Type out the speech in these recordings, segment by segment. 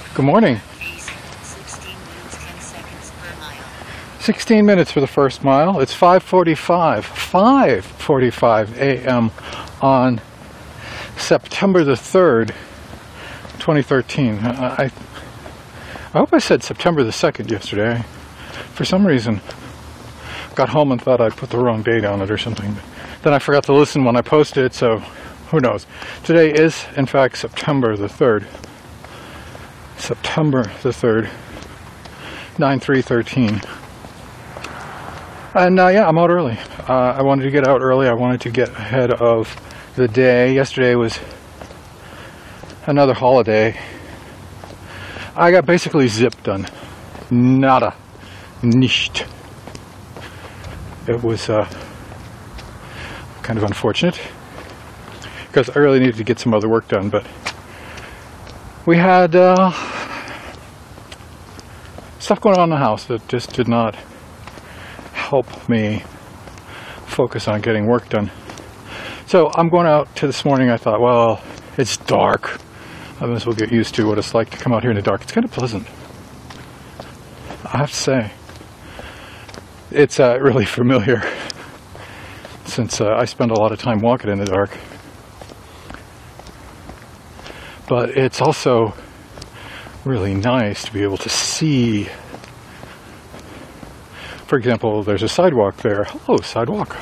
Good morning. 16 minutes for the first mile. It's 5:45 a.m. on September the 3rd, 2013. I hope I said September the 2nd yesterday. For some reason, got home and thought I'd put the wrong date on it or something. Then I forgot to listen when I posted it, so who knows. Today is, in fact, September the 3rd. September the 3rd, 9/3/13. And yeah, I'm out early. I wanted to get out early. I wanted to get ahead of the day. Yesterday was another holiday. I got basically zip done. Nada. Nicht. It was kind of unfortunate because I really needed to get some other work done, but we had stuff going on in the house that just did not help me focus on getting work done. So I'm going out to this morning. I thought, well, it's dark. I might as well get used to what it's like to come out here in the dark. It's kind of pleasant, I have to say. It's really familiar since I spend a lot of time walking in the dark. But it's also really nice to be able to see. For example, there's a sidewalk there. Hello, sidewalk.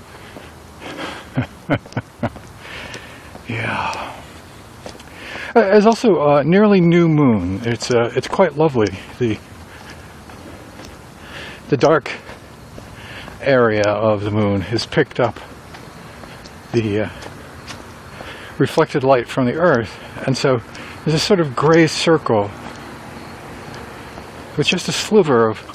Yeah. There's also a nearly new moon. It's quite lovely. The dark area of the moon has picked up the reflected light from the earth, and so there's a sort of gray circle with just a sliver of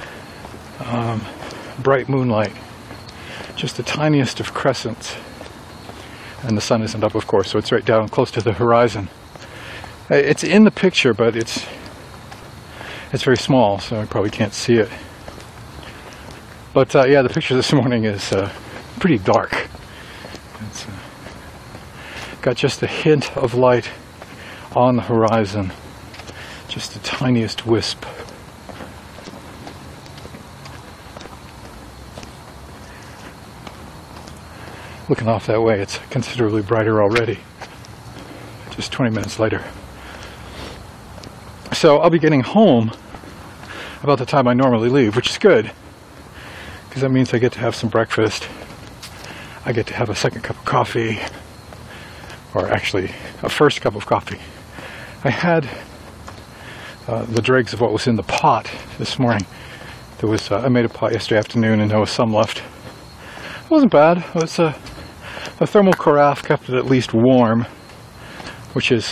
bright moonlight, just the tiniest of crescents. And the sun isn't up, of course, so it's right down close to the horizon. It's in the picture, but it's very small, so I probably can't see it. But yeah, the picture this morning is pretty dark. It's got just a hint of light on the horizon, just the tiniest wisp. Looking off that way, it's considerably brighter already, just 20 minutes later. So I'll be getting home about the time I normally leave, which is good, because that means I get to have some breakfast. I get to have a second cup of coffee, or actually a first cup of coffee. I had the dregs of what was in the pot this morning. There was I made a pot yesterday afternoon, and there was some left. It wasn't bad. It was a thermal carafe, kept it at least warm, which is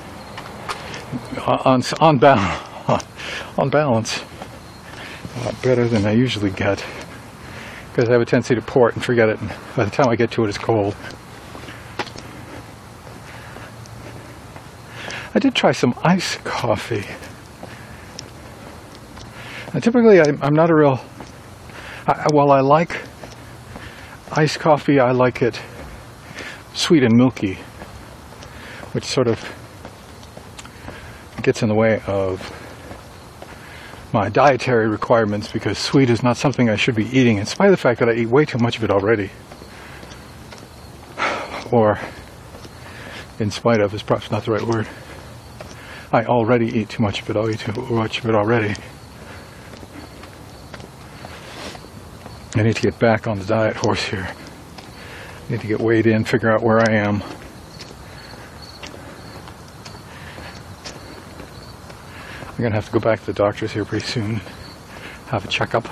on balance better than I usually get, because I have a tendency to pour it and forget it, and by the time I get to it, it's cold. I did try some iced coffee. Now, typically, I'm not a real... while I like iced coffee, I like it sweet and milky, which sort of gets in the way of my dietary requirements, because sweet is not something I should be eating, in spite of the fact that I eat way too much of it already. Or, in spite of is perhaps not the right word. I already eat too much of it. I'll eat too much of it already. I need to get back on the diet horse here. I need to get weighed in, figure out where I am. I'm going to have to go back to the doctor's here pretty soon, have a checkup.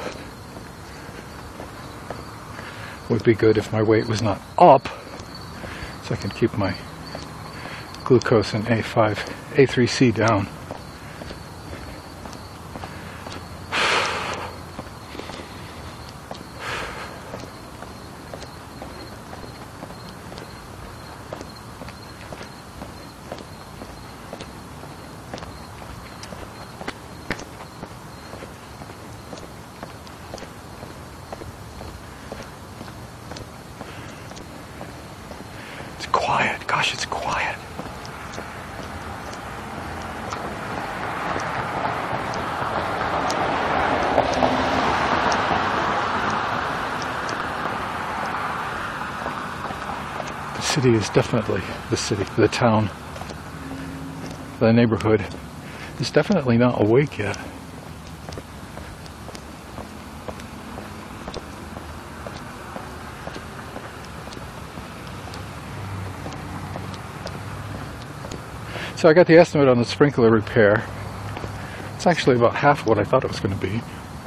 Would be good if my weight was not up, so I can keep my glucose and A3C down. Quiet. Gosh, it's quiet. city is definitely, the town, the neighborhood is definitely not awake yet. So I got the estimate on the sprinkler repair. It's actually about half of what I thought it was going to be.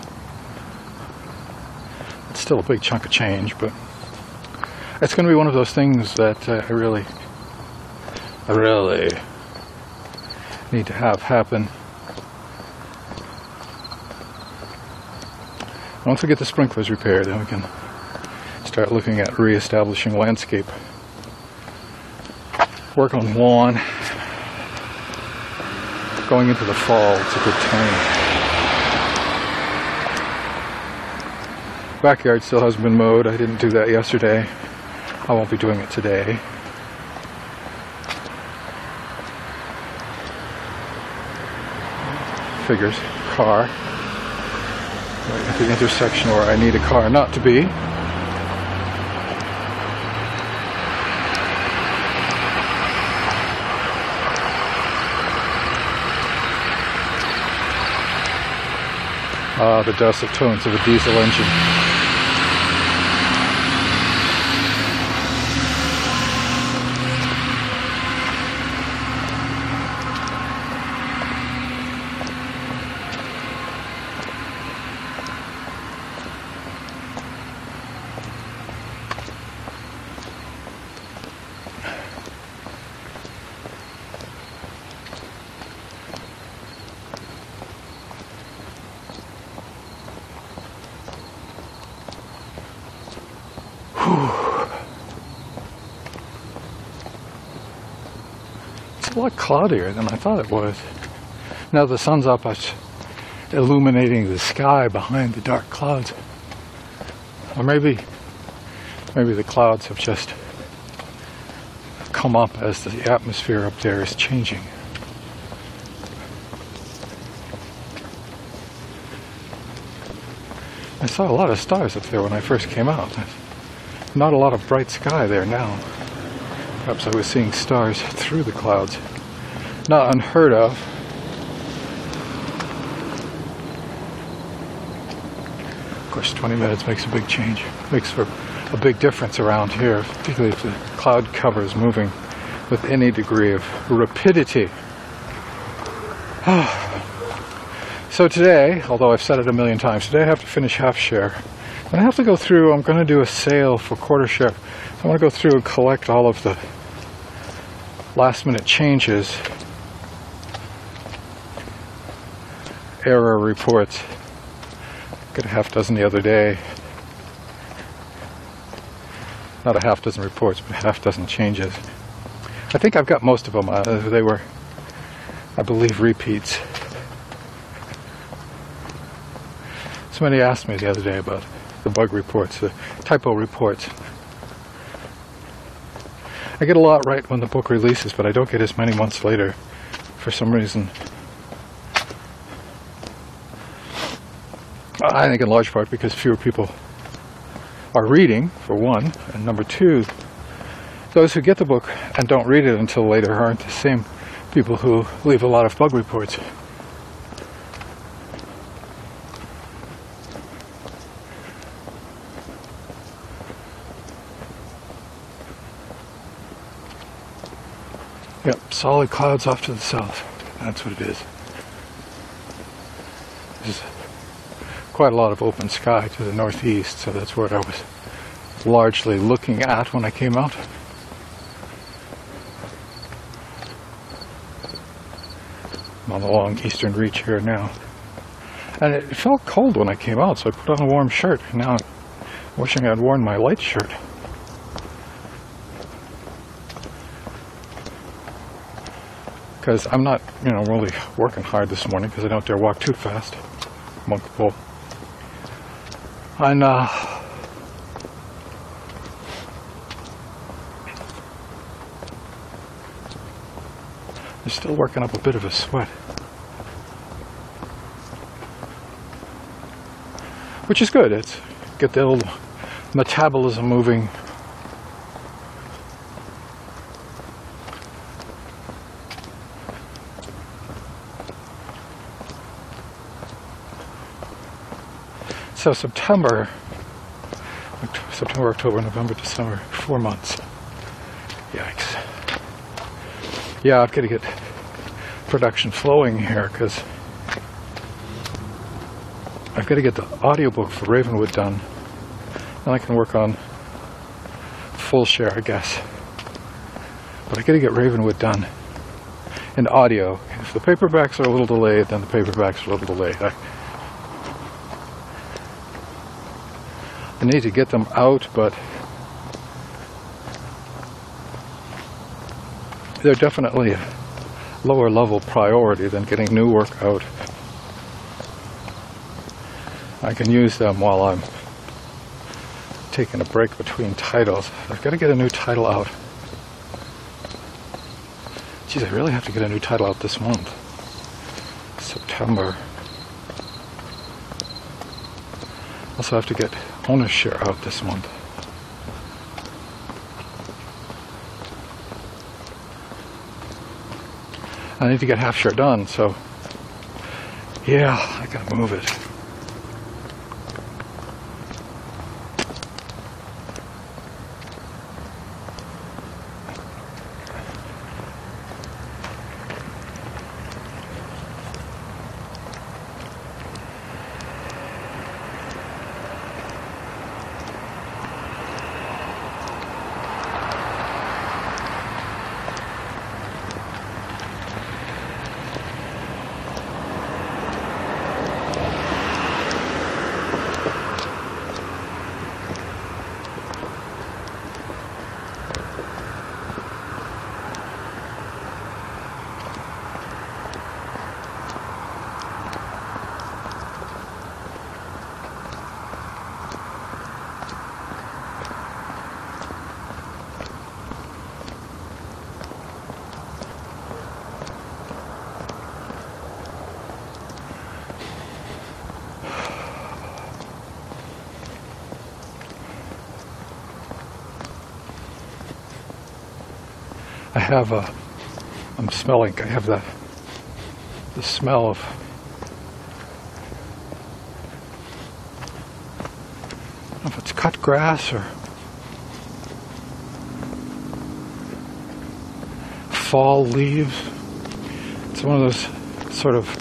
It's still a big chunk of change, but it's going to be one of those things that I really need to have happen. Once we get the sprinklers repaired, then we can start looking at re-establishing landscape. Work on lawn. Going into the fall, it's a good time. Backyard still hasn't been mowed. I didn't do that yesterday. I won't be doing it today. Figures. Car. Right at the intersection where I need a car not to be. The dulcet tones of a diesel engine. It's a lot cloudier than I thought it was. Now the sun's up, it's illuminating the sky behind the dark clouds. Or maybe the clouds have just come up as the atmosphere up there is changing. I saw a lot of stars up there when I first came out. Not a lot of bright sky there now. Perhaps I was seeing stars through the clouds. Not unheard of. Of course, 20 minutes makes a big change. Makes for a big difference around here, particularly if the cloud cover is moving with any degree of rapidity. So today, although I've said it a million times, today I have to finish half share. And I have to go through, I'm going to do a sale for quarter share. I want to go through and collect all of the last minute changes, error reports. Got a half dozen the other day. Not a half dozen reports, but a half dozen changes. I think I've got most of them. They were, I believe, repeats. Somebody asked me the other day about the bug reports, the typo reports. I get a lot right when the book releases, but I don't get as many months later for some reason. I think in large part because fewer people are reading, for one, and number two, those who get the book and don't read it until later aren't the same people who leave a lot of bug reports. Yep, solid clouds off to the south. That's what it is. There's quite a lot of open sky to the northeast, so that's what I was largely looking at when I came out. I'm on the long eastern reach here now. And it felt cold when I came out, so I put on a warm shirt. Now I'm wishing I'd worn my light shirt. Because I'm not, really working hard this morning because I don't dare walk too fast. Monk pull. And, I'm still working up a bit of a sweat. Which is good. It's get the old metabolism moving. So September, October, November, December, 4 months. Yikes. Yeah, I've got to get production flowing here because I've got to get the audiobook for Ravenwood done. Then I can work on full share, I guess. But I got to get Ravenwood done in audio. If the paperbacks are a little delayed, then the paperbacks are a little delayed. I need to get them out, but they're definitely a lower level priority than getting new work out. I can use them while I'm taking a break between titles. I've got to get a new title out. Geez, I really have to get a new title out this month. September. Also have to get Owner's Share out this month. I need to get Half Share done, so yeah, I gotta move it. I have I'm smelling, I have the smell of I don't know if it's cut grass or fall leaves. It's one of those sort of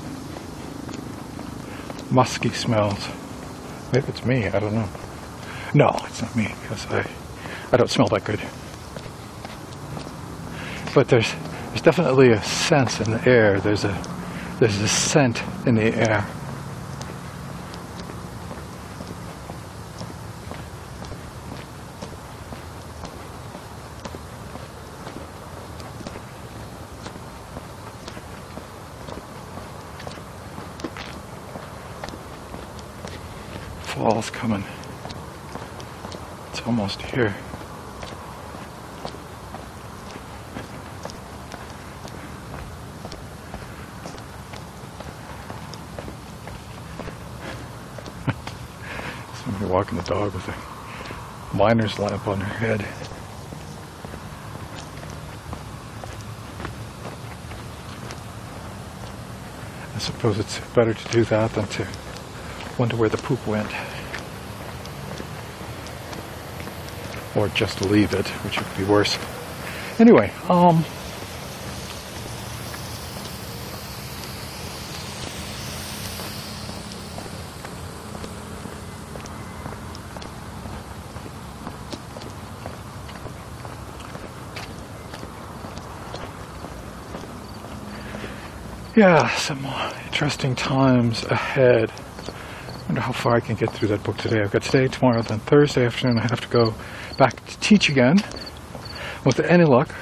musky smells. Maybe it's me, I don't know. No, it's not me, because I don't smell that good. But there's definitely a sense in the air. There's a scent in the air. Fall's coming. It's almost here. Somebody walking the dog with a miner's lamp on her head. I suppose it's better to do that than to wonder where the poop went. Or just leave it, which would be worse. Anyway, yeah, some interesting times ahead. I wonder how far I can get through that book today. I've got today, tomorrow, then Thursday afternoon I have to go back to teach again. With any luck,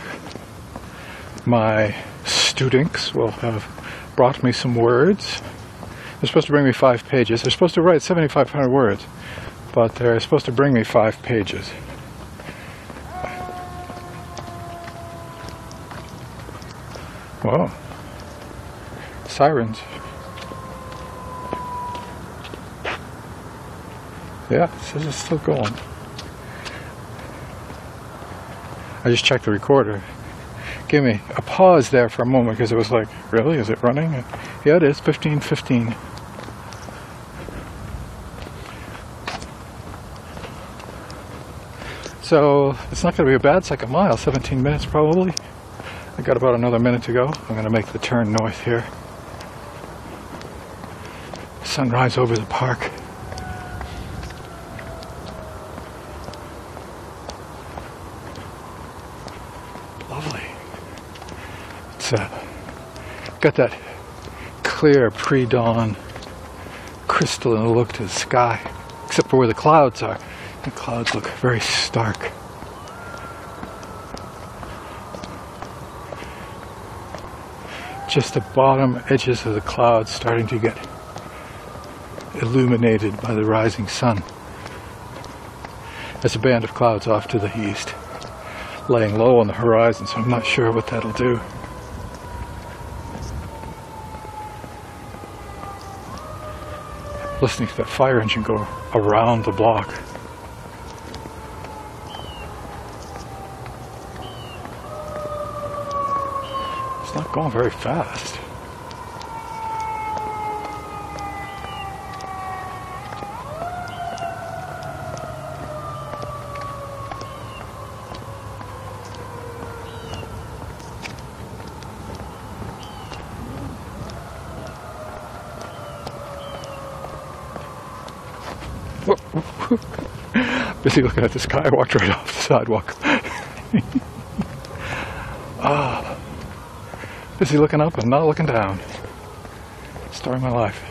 my students will have brought me some words. They're supposed to bring me 5 pages. They're supposed to write 7,500 words, but they're supposed to bring me 5 pages. Whoa. Sirens. Yeah, it says it's still going. I just checked the recorder. Give me a pause there for a moment because it was like, really? Is it running? Yeah, it is. 15:15. So it's not going to be a bad second mile, 17 minutes probably. I got about another minute to go. I'm going to make the turn north here. Sunrise over the park. Lovely. It's got that clear pre-dawn crystalline look to the sky, except for where the clouds are. The clouds look very stark. Just the bottom edges of the clouds starting to get illuminated by the rising sun. There's a band of clouds off to the east, laying low on the horizon, so I'm not sure what that'll do. Listening to that fire engine go around the block. It's not going very fast. Busy looking at the sky. I walked right off the sidewalk. Busy looking up and not looking down. Story of my life.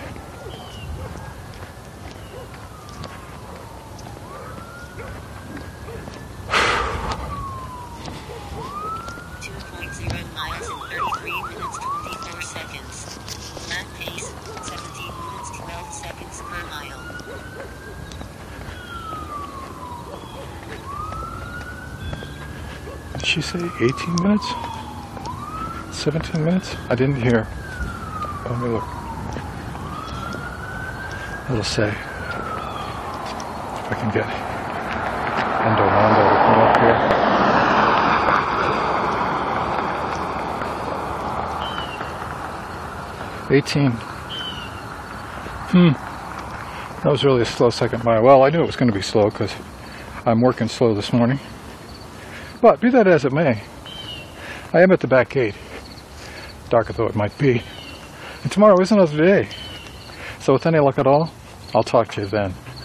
Did she say 18 minutes? 17 minutes? I didn't hear. Let me look. It'll say. If I can get Endo Mondo to come up here. 18. That was really a slow second mile. Well, I knew it was going to be slow because I'm working slow this morning. But be that as it may, I am at the back gate, darker though it might be. And tomorrow is another day. So with any luck at all, I'll talk to you then.